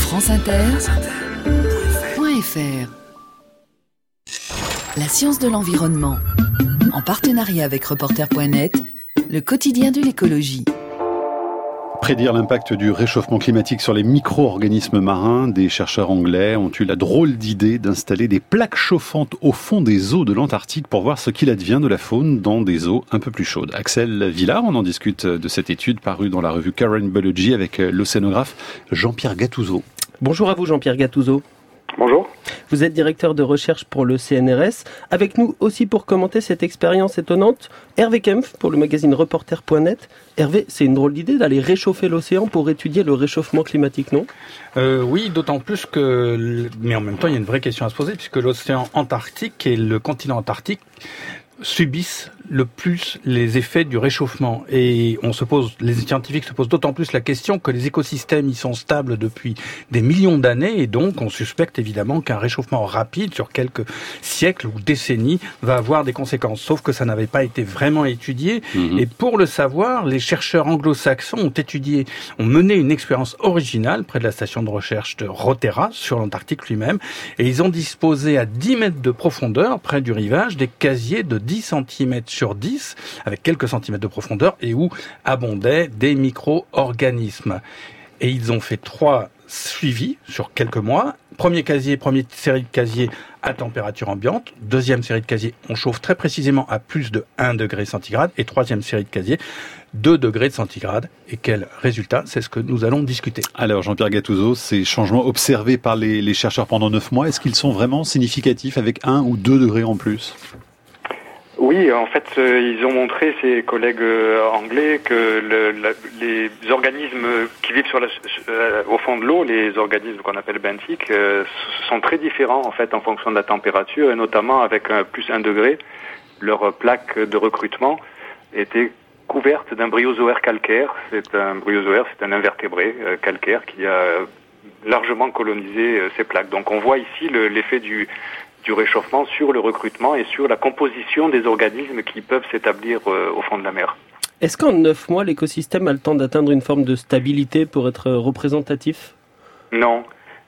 franceinter.fr. La science de l'environnement. En partenariat avec Reporter.net, le quotidien de l'écologie. Prédire l'impact du réchauffement climatique sur les micro-organismes marins, des chercheurs anglais ont eu la drôle d'idée d'installer des plaques chauffantes au fond des eaux de l'Antarctique pour voir ce qu'il advient de la faune dans des eaux un peu plus chaudes. Axel Villard, on en discute de cette étude parue dans la revue Current Biology avec l'océanographe Jean-Pierre Gattuso. Bonjour à vous Jean-Pierre Gattuso. Bonjour. Vous êtes directeur de recherche pour le CNRS. Avec nous aussi pour commenter cette expérience étonnante, Hervé Kempf pour le magazine Reporter.net. Hervé, c'est une drôle d'idée d'aller réchauffer l'océan pour étudier le réchauffement climatique, non ? Oui, d'autant plus que... Mais en même temps, il y a une vraie question à se poser, puisque l'océan Antarctique et le continent Antarctique subissent le plus les effets du réchauffement. Et les scientifiques se posent d'autant plus la question que les écosystèmes y sont stables depuis des millions d'années, et donc on suspecte évidemment qu'un réchauffement rapide sur quelques siècles ou décennies va avoir des conséquences. Sauf que ça n'avait pas été vraiment étudié. Et pour le savoir, les chercheurs anglo-saxons ont mené une expérience originale près de la station de recherche de Rotterdam sur l'Antarctique lui-même, et ils ont disposé à 10 mètres de profondeur, près du rivage, des casiers de 10 cm sur 10, avec quelques centimètres de profondeur, et où abondaient des micro-organismes. Et ils ont fait 3 suivis sur quelques mois. Première série de casiers à température ambiante. Deuxième série de casiers, on chauffe très précisément à plus de 1 degré centigrade. Et troisième série de casiers, 2 degrés de centigrade. Et quel résultat ? C'est ce que nous allons discuter. Alors Jean-Pierre Gattuso, ces changements observés par les chercheurs pendant 9 mois, est-ce qu'ils sont vraiment significatifs avec 1 ou 2 degrés en plus ? Oui, en fait, ils ont montré, ces collègues anglais, que les organismes qui vivent au fond de l'eau, les organismes qu'on appelle benthiques, sont très différents en fait en fonction de la température, et notamment avec plus 1 degré, leur plaque de recrutement était couverte d'un bryozoaire calcaire. C'est un invertébré calcaire qui a largement colonisé ces plaques. Donc on voit ici l'effet du réchauffement sur le recrutement et sur la composition des organismes qui peuvent s'établir au fond de la mer. Est-ce qu'en 9 mois, l'écosystème a le temps d'atteindre une forme de stabilité pour être représentatif ? Non,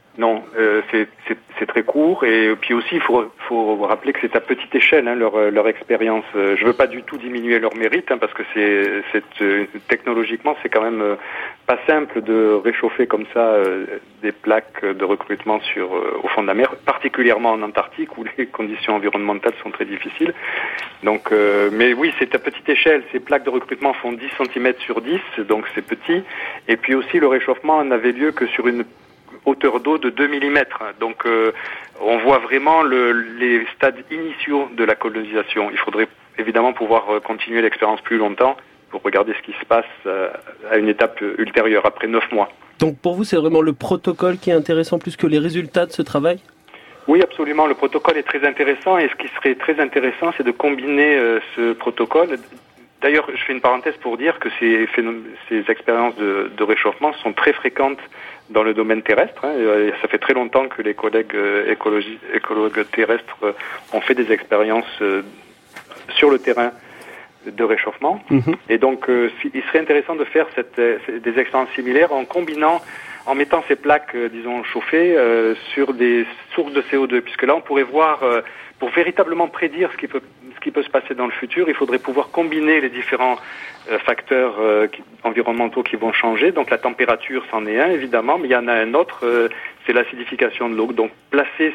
c'est très court, et puis aussi il faut rappeler que c'est à petite échelle leur expérience. Je veux pas du tout diminuer leur mérite, parce que technologiquement c'est quand même pas simple de réchauffer comme ça des plaques de recrutement au fond de la mer, particulièrement en Antarctique où les conditions environnementales sont très difficiles. Donc, mais oui, c'est à petite échelle. Ces plaques de recrutement font 10 cm sur 10, donc c'est petit. Et puis aussi le réchauffement n'avait lieu que sur une hauteur d'eau de 2 mm. Donc on voit vraiment les stades initiaux de la colonisation. Il faudrait évidemment pouvoir continuer l'expérience plus longtemps pour regarder ce qui se passe à une étape ultérieure, après 9 mois. Donc pour vous, c'est vraiment le protocole qui est intéressant plus que les résultats de ce travail ? Oui, absolument. Le protocole est très intéressant, et ce qui serait très intéressant, c'est de combiner ce protocole. D'ailleurs, je fais une parenthèse pour dire que ces expériences de réchauffement sont très fréquentes dans le domaine terrestre. Ça fait très longtemps que les collègues écologues terrestres ont fait des expériences sur le terrain de réchauffement. Et donc, il serait intéressant de faire des expériences similaires en mettant ces plaques, chauffées sur des sources de CO2, puisque là, on pourrait voir, pour véritablement prédire ce qui peut se passer dans le futur, il faudrait pouvoir combiner les différents facteurs environnementaux qui vont changer. Donc la température, c'en est un, évidemment, mais il y en a un autre, c'est l'acidification de l'eau. Donc placer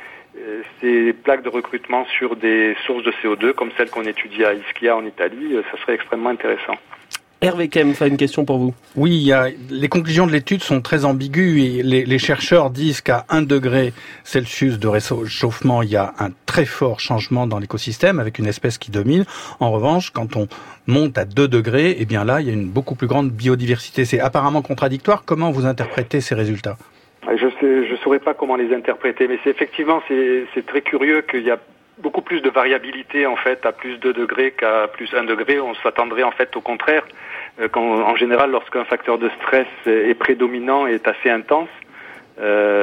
ces plaques de recrutement sur des sources de CO2, comme celles qu'on étudie à Ischia en Italie, ça serait extrêmement intéressant. Hervé Kempf a une question pour vous. Oui, les conclusions de l'étude sont très ambiguës, et les chercheurs disent qu'à 1 degré Celsius de réchauffement, il y a un très fort changement dans l'écosystème avec une espèce qui domine. En revanche, quand on monte à 2 degrés, eh bien là, il y a une beaucoup plus grande biodiversité. C'est apparemment contradictoire. Comment vous interprétez ces résultats ? Je saurais pas comment les interpréter, mais c'est très curieux qu'il y a beaucoup plus de variabilité en fait à plus 2 degrés qu'à plus 1 degré. On s'attendrait en fait au contraire, en général lorsqu'un facteur de stress est prédominant et est assez intense,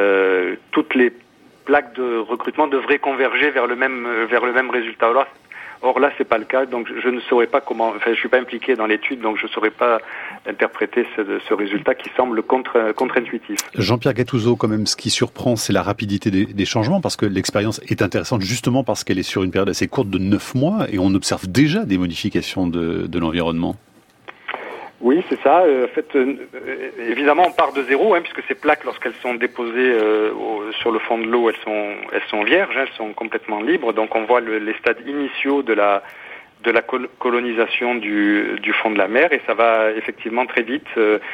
toutes les plaques de recrutement devraient converger vers le même résultat. Alors, Or là, c'est pas le cas, donc je ne saurais pas comment. Enfin, je suis pas impliqué dans l'étude, donc je saurais pas interpréter ce résultat qui semble contre-intuitif. Jean-Pierre Gattuso, quand même, ce qui surprend, c'est la rapidité des changements, parce que l'expérience est intéressante justement parce qu'elle est sur une période assez courte de 9 mois et on observe déjà des modifications de l'environnement. Oui, c'est ça. En fait, évidemment, on part de zéro, puisque ces plaques, lorsqu'elles sont déposées sur le fond de l'eau, elles sont vierges, elles sont complètement libres. Donc, on voit les stades initiaux de la colonisation du fond de la mer, et ça va effectivement très vite.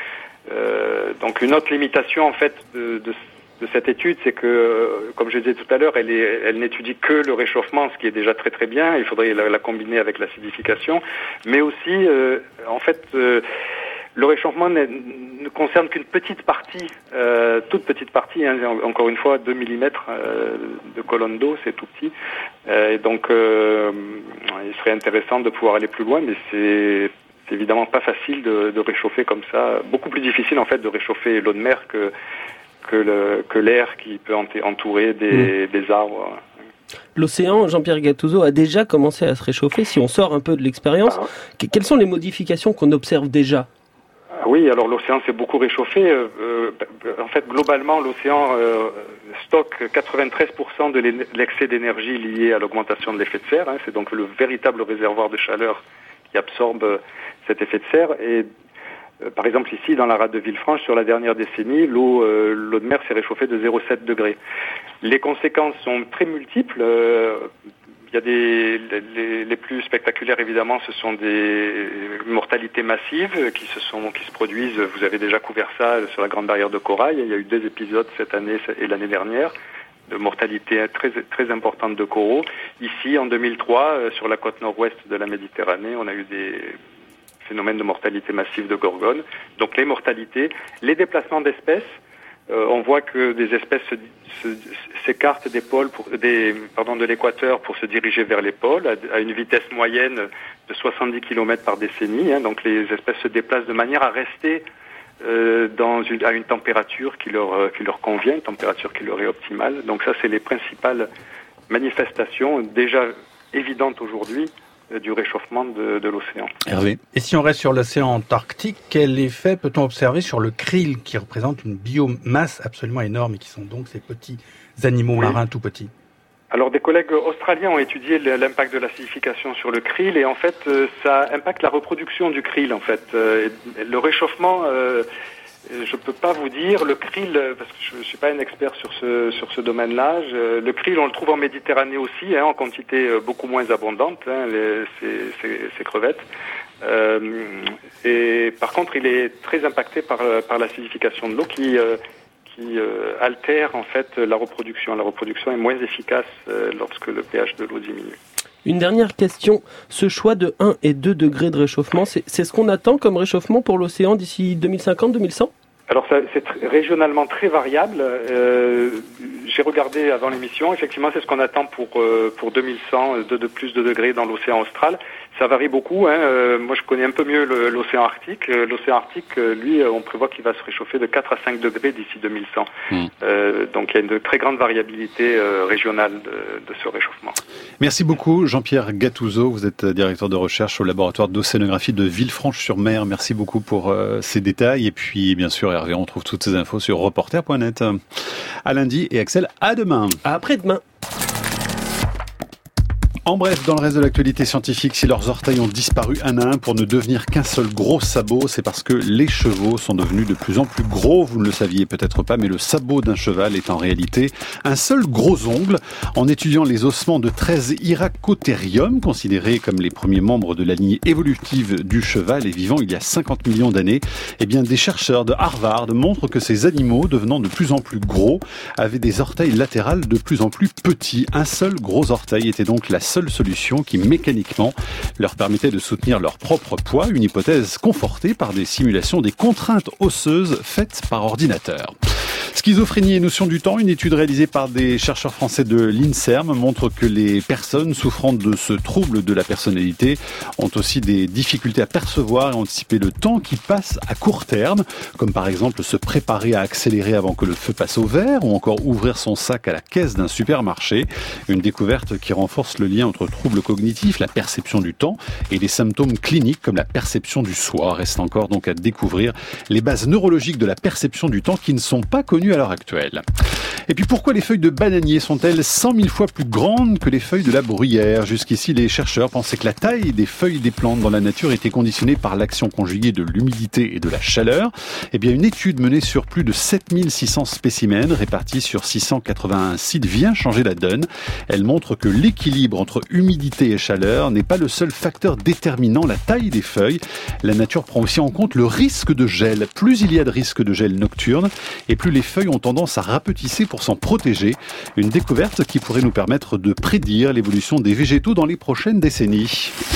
Donc, une autre limitation, en fait, de cette étude, c'est que, comme je disais tout à l'heure, elle n'étudie que le réchauffement, ce qui est déjà très très bien. Il faudrait la combiner avec l'acidification, mais aussi, en fait, le réchauffement ne concerne qu'une petite partie, toute petite partie. Encore une fois, 2 mm de colonne d'eau, c'est tout petit. Et donc, il serait intéressant de pouvoir aller plus loin, mais c'est évidemment pas facile de réchauffer comme ça. Beaucoup plus difficile en fait de réchauffer l'eau de mer que l'air qui peut entourer des arbres. L'océan, Jean-Pierre Gattuso, a déjà commencé à se réchauffer. Si on sort un peu de l'expérience, quelles sont les modifications qu'on observe déjà ? Oui, alors l'océan s'est beaucoup réchauffé. En fait, globalement, l'océan stocke 93% de l'excès d'énergie lié à l'augmentation de l'effet de serre. C'est donc le véritable réservoir de chaleur qui absorbe cet effet de serre. Et par exemple, ici, dans la rade de Villefranche, sur la dernière décennie, l'eau de mer s'est réchauffée de 0,7 degrés. Les conséquences sont très multiples. Il y a les plus spectaculaires, évidemment, ce sont des mortalités massives qui se produisent. Vous avez déjà couvert ça sur la Grande Barrière de Corail. Il y a eu 2 épisodes cette année et l'année dernière de mortalité très, très importante de coraux. Ici, en 2003, sur la côte nord-ouest de la Méditerranée, on a eu des phénomènes de mortalité massive de gorgones. Donc les mortalités, les déplacements d'espèces, on voit que des espèces s'écartent de l'équateur pour se diriger vers les pôles à une vitesse moyenne de 70 km par décennie. Donc les espèces se déplacent de manière à rester à une température qui leur convient, une température qui leur est optimale. Donc ça, c'est les principales manifestations déjà évidentes aujourd'hui du réchauffement de l'océan. Hervé. Et si on reste sur l'océan Antarctique, quel effet peut-on observer sur le krill, qui représente une biomasse absolument énorme et qui sont donc ces petits animaux marins tout petits? Alors des collègues australiens ont étudié l'impact de l'acidification sur le krill et en fait ça impacte la reproduction du krill en fait. Le réchauffement, je peux pas vous dire, le krill, parce que je suis pas un expert sur ce domaine-là, le krill on le trouve en Méditerranée aussi, en quantité beaucoup moins abondante, ces crevettes. Et par contre il est très impacté par l'acidification de l'eau qui altère en fait la reproduction. La reproduction est moins efficace lorsque le pH de l'eau diminue. Une dernière question, ce choix de 1 et 2 degrés de réchauffement, c'est ce qu'on attend comme réchauffement pour l'océan d'ici 2050-2100 ? Alors c'est régionalement très variable. J'ai regardé avant l'émission, effectivement c'est ce qu'on attend pour 2100, de plus de degrés dans l'océan austral. Ça varie beaucoup. Moi je connais un peu mieux l'océan Arctique. L'océan Arctique, lui, on prévoit qu'il va se réchauffer de 4 à 5 degrés d'ici 2100. Donc il y a une très grande variabilité régionale de ce réchauffement. Merci beaucoup Jean-Pierre Gattuso, vous êtes directeur de recherche au laboratoire d'océanographie de Villefranche-sur-Mer. Merci beaucoup pour ces détails et puis bien sûr Hervé, on trouve toutes ces infos sur reporter.net. À lundi et Axel, à demain. À après-demain. En bref, dans le reste de l'actualité scientifique, si leurs orteils ont disparu un à un pour ne devenir qu'un seul gros sabot, c'est parce que les chevaux sont devenus de plus en plus gros. Vous ne le saviez peut-être pas, mais le sabot d'un cheval est en réalité un seul gros ongle. En étudiant les ossements de 13 Hyracotherium, considérés comme les premiers membres de la lignée évolutive du cheval et vivant il y a 50 millions d'années, eh bien, des chercheurs de Harvard montrent que ces animaux, devenant de plus en plus gros, avaient des orteils latérales de plus en plus petits. Un seul gros orteil était donc la seule solution qui mécaniquement leur permettait de soutenir leur propre poids, une hypothèse confortée par des simulations des contraintes osseuses faites par ordinateur. Schizophrénie et notion du temps, une étude réalisée par des chercheurs français de l'INSERM montre que les personnes souffrant de ce trouble de la personnalité ont aussi des difficultés à percevoir et anticiper le temps qui passe à court terme, comme par exemple se préparer à accélérer avant que le feu passe au vert ou encore ouvrir son sac à la caisse d'un supermarché, une découverte qui renforce le lien lien entre troubles cognitifs, la perception du temps et les symptômes cliniques comme la perception du soi. Reste encore donc à découvrir les bases neurologiques de la perception du temps qui ne sont pas connues à l'heure actuelle. Et puis pourquoi les feuilles de bananier sont-elles 100 000 fois plus grandes que les feuilles de la bruyère ? Jusqu'ici, les chercheurs pensaient que la taille des feuilles des plantes dans la nature était conditionnée par l'action conjuguée de l'humidité et de la chaleur. Eh bien, une étude menée sur plus de 7600 spécimens répartis sur 681 sites vient changer la donne. Elle montre que l'équilibre entre humidité et chaleur n'est pas le seul facteur déterminant la taille des feuilles. La nature prend aussi en compte le risque de gel. Plus il y a de risque de gel nocturne, et plus les feuilles ont tendance à rapetisser pour s'en protéger. Une découverte qui pourrait nous permettre de prédire l'évolution des végétaux dans les prochaines décennies.